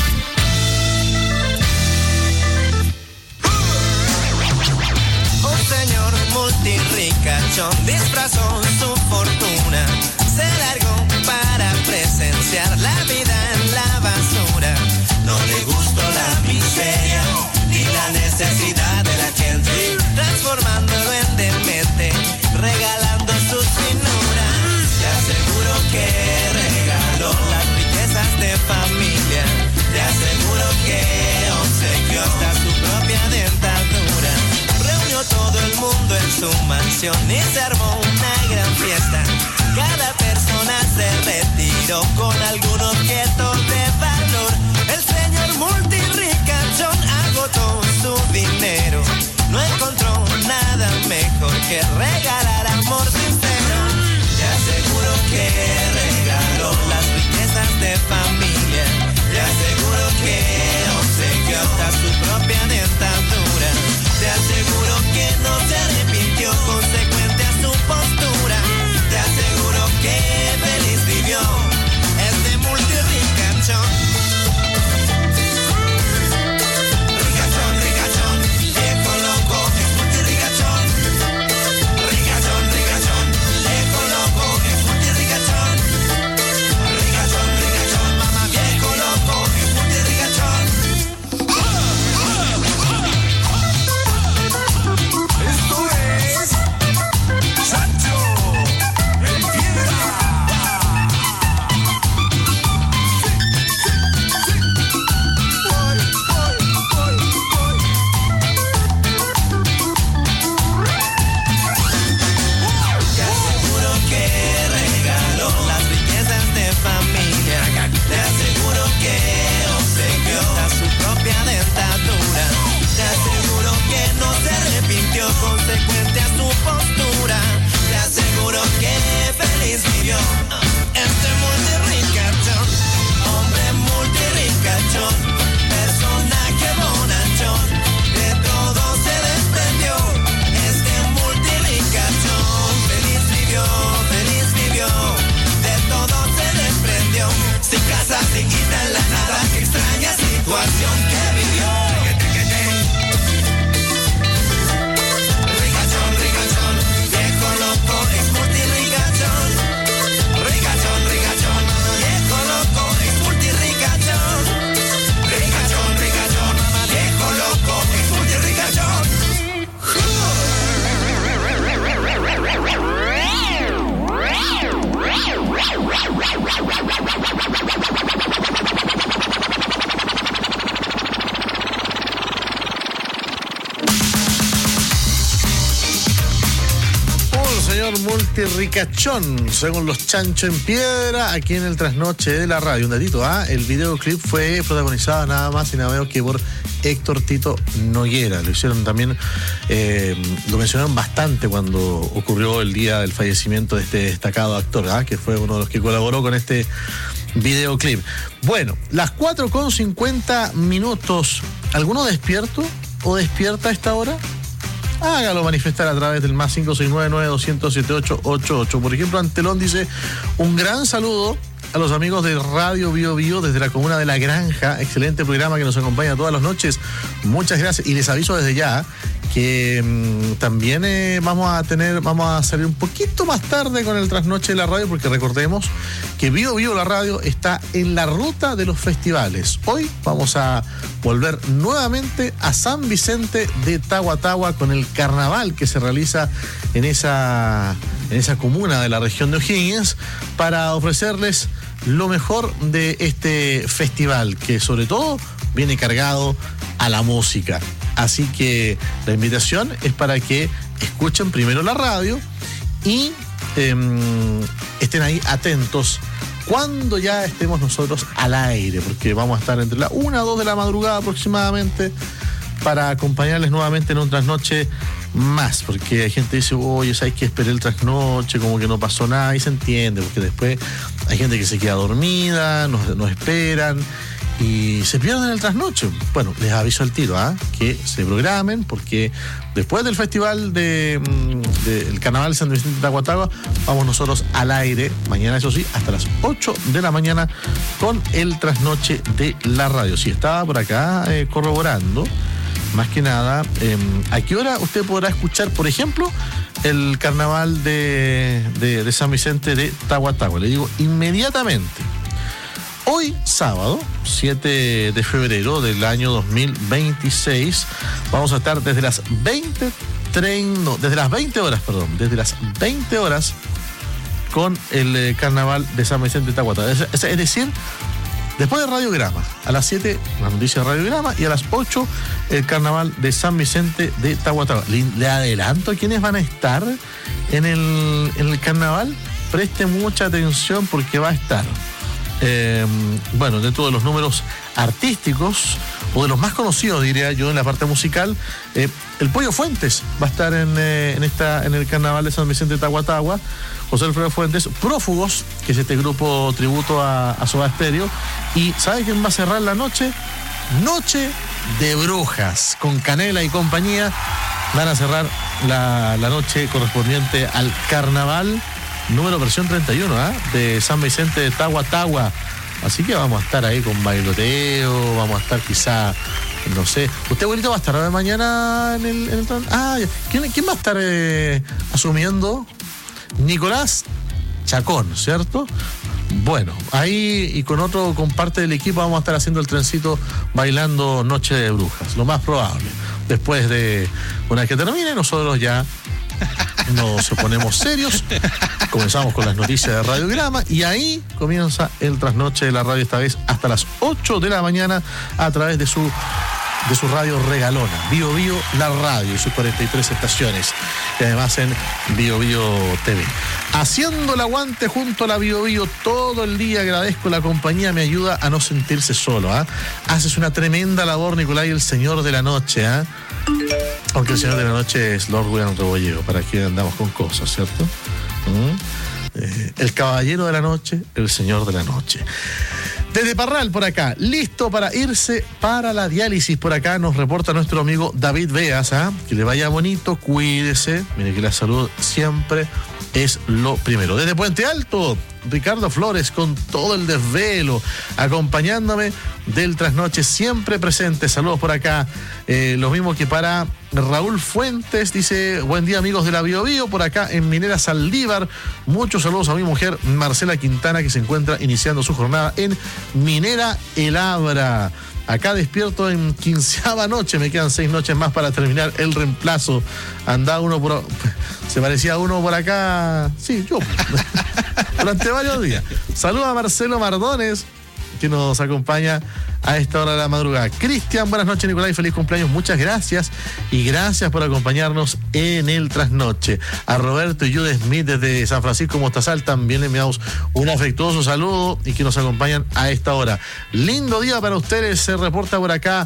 Un señor multirricachón disfrazó su fortuna, se largó para presenciar la vida en la basura. No le gustó la miseria ni la necesidad de la gente, transformándolo en demente, regalando sus finuras. Te aseguro que regaló las riquezas de familia, te aseguro que obsequió hasta su propia dentadura. Reunió todo el mundo en su mansión y se armó una gran fiesta. Cada persona se retiró con algún objeto de valor. El señor multirricachón agotó su dinero, no encontró nada mejor que regalar amor sincero. Te aseguro que regaló las riquezas de familia, te aseguro que obsequió hasta su propia dentadura. Te aseguro que no se arrepintió, consecuente a su postura. Te aseguro que feliz vivió este multirricachón. Ricachón, ricachón, viejo loco, es multirricachón. Ricachón, ricachón, viejo loco, es multirricachón. Ricachón, ricachón, mamá, viejo loco, es multirricachón. Esto es Sancho en Piedra. Te aseguro que regaló las riquezas de familia, te aseguro que obsequió hasta su propia dentadura. Te aseguro que no se arrepintió, consecuente a su postura. Te aseguro que feliz vivió este multirricachón, hombre multirricachón, personaje bonachón, de todo se desprendió. Este multirricachón feliz vivió, feliz vivió, de todo se desprendió. Sin casa, sin guita en la nada, qué extraña situación que vivió. Ricachón, ricachón, viejo loco, es multirricachón. Ricachón, ricachón, viejo loco, es multirricachón. Ricachón, ricachón, viejo loco, es multirricachón. Un señor multirricachón, según los Chancho en Piedra, aquí en el trasnoche de la radio. Un datito, ¿ah? El videoclip fue protagonizado nada más y nada menos que por Héctor Tito Noguera. Lo hicieron también, eh, lo mencionaron bastante cuando ocurrió el día del fallecimiento de este destacado actor, ¿ah? Que fue uno de los que colaboró con este videoclip. Bueno, las cuatro con cincuenta minutos. ¿Alguno despierto o despierta a esta hora? Hágalo manifestar a través del más cinco seis nueve, nueve dos cero cero, siete ocho ocho ocho. Por ejemplo, Antelón dice: un gran saludo a los amigos de Radio Bio Bio desde la comuna de La Granja. Excelente programa que nos acompaña todas las noches. Muchas gracias. Y les aviso desde ya que mmm, también eh, vamos a tener, vamos a salir un poquito más tarde con el trasnoche de la radio, porque recordemos que Bio Bio la radio está en la ruta de los festivales. Hoy vamos a volver nuevamente a San Vicente de Tahuatahua con el carnaval que se realiza en esa, en esa comuna de la región de O'Higgins, para ofrecerles lo mejor de este festival, que sobre todo viene cargado a la música. Así que la invitación es para que escuchen primero la radio y eh, estén ahí atentos cuando ya estemos nosotros al aire, porque vamos a estar entre la una a dos de la madrugada aproximadamente para acompañarles nuevamente en un trasnoche más, porque hay gente que dice, oye, ¿sabes que esperé el trasnoche? Como que no pasó nada, y se entiende, porque después hay gente que se queda dormida, nos, nos esperan y se pierden el trasnoche. Bueno, les aviso al tiro, ¿ah? Que se programen, porque después del festival de, de el Carnaval San Vicente de Tahuatahua, vamos nosotros al aire, mañana eso sí, hasta las ocho de la mañana con el trasnoche de la radio. Si estaba por acá eh, corroborando, más que nada, eh, ¿a qué hora usted podrá escuchar, por ejemplo, el Carnaval de, de, de San Vicente de Tahuatahua? Le digo inmediatamente. Hoy, sábado, siete de febrero del año dos mil veintiséis, vamos a estar desde las veinte, treinta, no, desde las veinte horas, perdón, desde las veinte horas con el eh, Carnaval de San Vicente de Tahuatahua. Es, es, es decir, después de Radiograma, a las siete, las noticias de Radiograma, y a las ocho, el Carnaval de San Vicente de Tahuatahua. Le, le adelanto quiénes van a estar en el, en el Carnaval. Preste mucha atención porque va a estar... Eh, bueno, dentro de los números artísticos, o de los más conocidos, diría yo, en la parte musical, eh, el Pollo Fuentes va a estar en, eh, en, esta, en el Carnaval de San Vicente de Tahuatahua. José Alfredo Fuentes, Prófugos, que es este grupo tributo a, a Soda Stereo. Y ¿sabe quién va a cerrar la noche? Noche de Brujas, con Canela y compañía. Van a cerrar la, la noche correspondiente al Carnaval número versión treinta y uno, ¿eh? De San Vicente de Tahuatahua. Así que vamos a estar ahí con bailoteo, vamos a estar quizá, no sé. ¿Usted, abuelito, va a estar mañana en el... En el ah, ¿quién, ¿quién va a estar eh, asumiendo? Nicolás Chacón, ¿cierto? Bueno, ahí y con otro, con parte del equipo, vamos a estar haciendo el trencito bailando Noche de Brujas, lo más probable. Después de, una vez que termine, nosotros ya nos ponemos serios, comenzamos con las noticias de Radiograma y ahí comienza el trasnoche de la radio, esta vez hasta las ocho de la mañana a través de su de su radio regalona, Bio Bio La Radio y sus cuarenta y tres estaciones, y además en Bio Bio T V. Haciendo el aguante junto a la Bio Bio todo el día, agradezco la compañía, me ayuda a no sentirse solo. ¿eh? Haces una tremenda labor, Nicolás, el señor de la noche, ¿eh? Aunque el señor de la noche es Lord William Rebollero, para que andamos con cosas, ¿cierto? ¿Mm? Eh, el caballero de la noche, el señor de la noche. Desde Parral, por acá, listo para irse para la diálisis. Por acá nos reporta nuestro amigo David Veas, ¿eh? Que le vaya bonito, cuídese. Mire que la salud siempre es lo primero. Desde Puente Alto, Ricardo Flores con todo el desvelo, acompañándome del trasnoche, siempre presente. Saludos por acá. Eh, lo mismo que para Raúl Fuentes, dice, buen día amigos de la Bio Bio, por acá en Minera Saldívar. Muchos saludos a mi mujer Marcela Quintana, que se encuentra iniciando su jornada en Minera El Abra. Acá despierto en quinceava noche, me quedan seis noches más para terminar el reemplazo. Andaba uno por... Se parecía a uno por acá... Sí, yo. Durante varios días. Saludos a Marcelo Mardones, que nos acompaña a esta hora de la madrugada. Cristian, buenas noches, Nicolás, y feliz cumpleaños. Muchas gracias. Y gracias por acompañarnos en el trasnoche. A Roberto y Jude Smith desde San Francisco Mostazal también le enviamos un afectuoso saludo y que nos acompañan a esta hora. Lindo día para ustedes. Se reporta por acá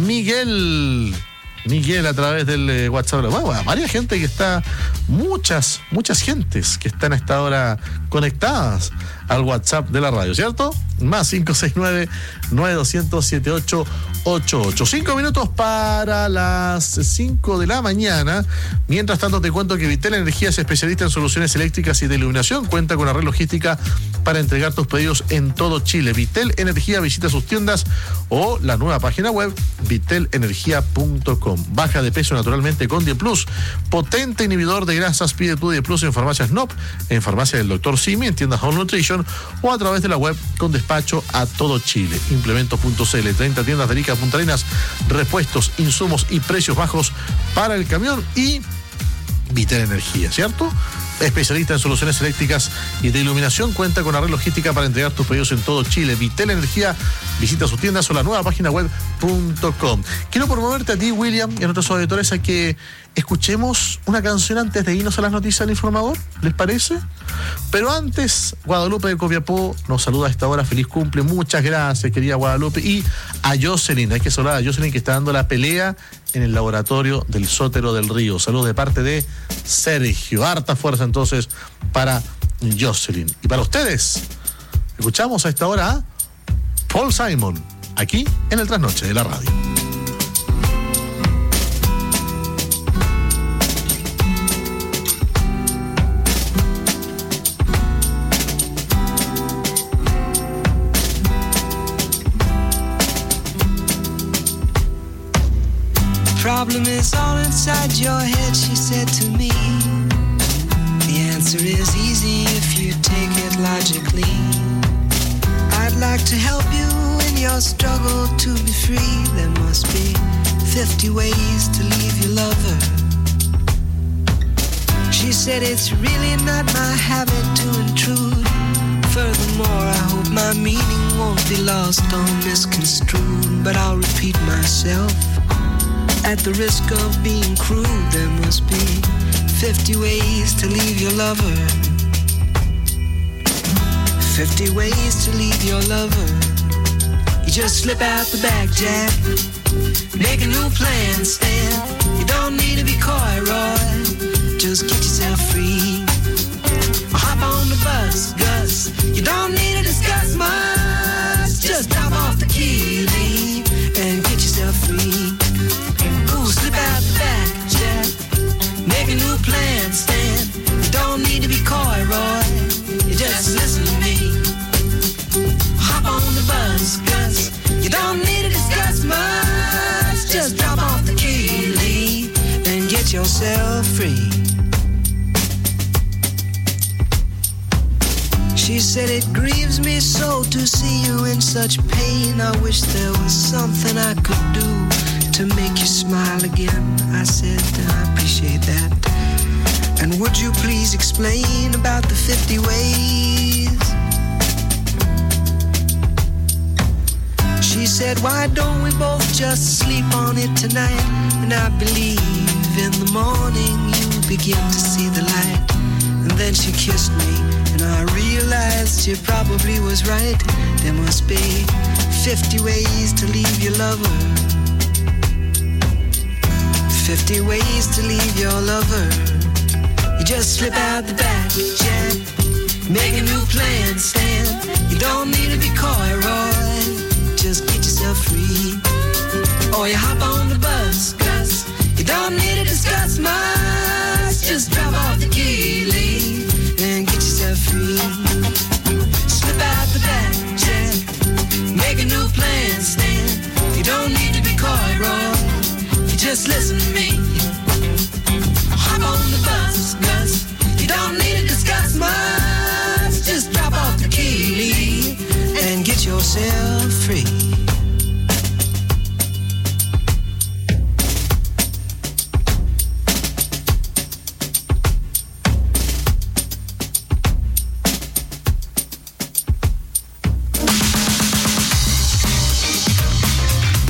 Miguel. Miguel a través del eh, WhatsApp. Bueno, varias gente que está, muchas, muchas gentes que están a esta hora conectadas al WhatsApp de la radio, ¿cierto? Más cinco seis nueve, nueve dos cero cero, siete ocho ocho ocho. Cinco minutos para las cinco de la mañana. Mientras tanto te cuento que Vitel Energía es especialista en soluciones eléctricas y de iluminación. Cuenta con una red logística para entregar tus pedidos en todo Chile. Vitel Energía, visita sus tiendas o la nueva página web vitel energía punto com. Baja de peso naturalmente con Die Plus. Potente inhibidor de grasas. Pide tu Die Plus en farmacias N O P, en farmacia del doctor Simi, en tiendas Home Nutrition o a través de la web con despacho a todo Chile. Implementos punto c l, treinta tiendas de Arica, Punta Arenas, repuestos, insumos y precios bajos para el camión y Vitel Energía, ¿cierto? especialista en soluciones eléctricas y de iluminación, cuenta con la red logística para entregar tus pedidos en todo Chile. Vitel Energía, visita sus tiendas o la nueva página web punto com. Quiero promoverte a ti, William, y a nuestros auditores a que escuchemos una canción antes de irnos a las noticias del informador, ¿les parece? Pero antes, Guadalupe de Copiapó nos saluda a esta hora, feliz cumple, muchas gracias, querida Guadalupe, y a Jocelyn, hay que saludar a Jocelyn que está dando la pelea en el laboratorio del Sótero del Río. Saludos de parte de Sergio, harta fuerza entonces para Jocelyn. Y para ustedes, escuchamos a esta hora a Paul Simon, aquí en el Trasnoche de la Radio. Problem is all inside your head, she said to me. The answer is easy if you take it logically. I'd like to help you in your struggle to be free. There must be fifty ways to leave your lover. She said it's really not my habit to intrude. Furthermore, I hope my meaning won't be lost or misconstrued. But I'll repeat myself. At the risk of being crude, there must be fifty ways to leave your lover. fifty ways to leave your lover. You just slip out the back, Jack. Make a new plan, Stan. You don't need to be coy, Roy. Just get yourself free. Hop on the bus, Gus. You don't need to discuss much. Just drop off the key, leave, and get yourself free. Slip out the back, Jack. Make a new plan, Stan. You don't need to be coy, Roy. You just listen to me. Hop on the bus, Gus. You don't need to discuss much. Just drop off the key, leave, and get yourself free. She said it grieves me so to see you in such pain. I wish there was something I could do to make you smile again. I said, I appreciate that. And would you please explain about the fifty ways? She said, why don't we both just sleep on it tonight? And I believe in the morning you begin to see the light. And then she kissed me, and I realized she probably was right. There must be fifty ways to leave your lover. fifty ways to leave your lover. You just slip out the back, Jack. Make a new plan, Stan. You don't need to be coy, Roy. Just get yourself free. Or you hop on the bus, Gus. You don't need to discuss much. Just drop off the key, leave, and get yourself free. Slip out the back, Jack. Make a new plan, Stan. You don't need to be coy, Roy. Just listen to me.